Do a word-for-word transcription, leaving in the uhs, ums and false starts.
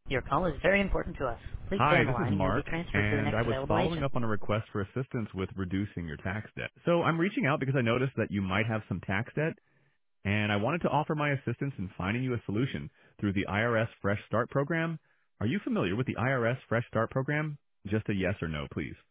Your call is very important to us. Please stay Hi, on the this is line and you'll be Mark, transferred to the and next I was available following agent. up on a request for assistance with reducing your tax debt. So I'm reaching out because I noticed that you might have some tax debt, and I wanted to offer my assistance in finding you a solution through the I R S Fresh Start program. Are you familiar with the I R S Fresh Start program? Just a yes or no, please.